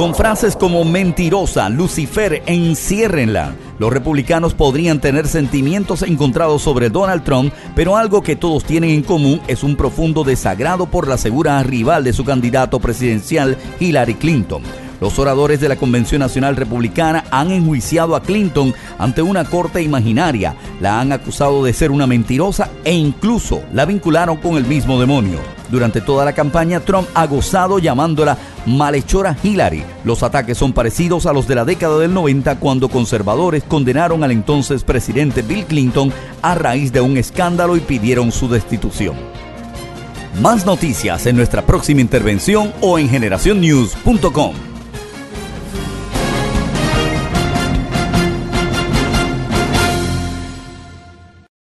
Con frases como mentirosa, Lucifer, enciérrenla. Los republicanos podrían tener sentimientos encontrados sobre Donald Trump, pero algo que todos tienen en común es un profundo desagrado por la segura rival de su candidato presidencial, Hillary Clinton. Los oradores de la Convención Nacional Republicana han enjuiciado a Clinton ante una corte imaginaria, la han acusado de ser una mentirosa e incluso la vincularon con el mismo demonio. Durante toda la campaña, Trump ha gozado llamándola malhechora Hillary. Los ataques son parecidos a los de la década del 90, cuando conservadores condenaron al entonces presidente Bill Clinton a raíz de un escándalo y pidieron su destitución. Más noticias en nuestra próxima intervención o en generacionnews.com.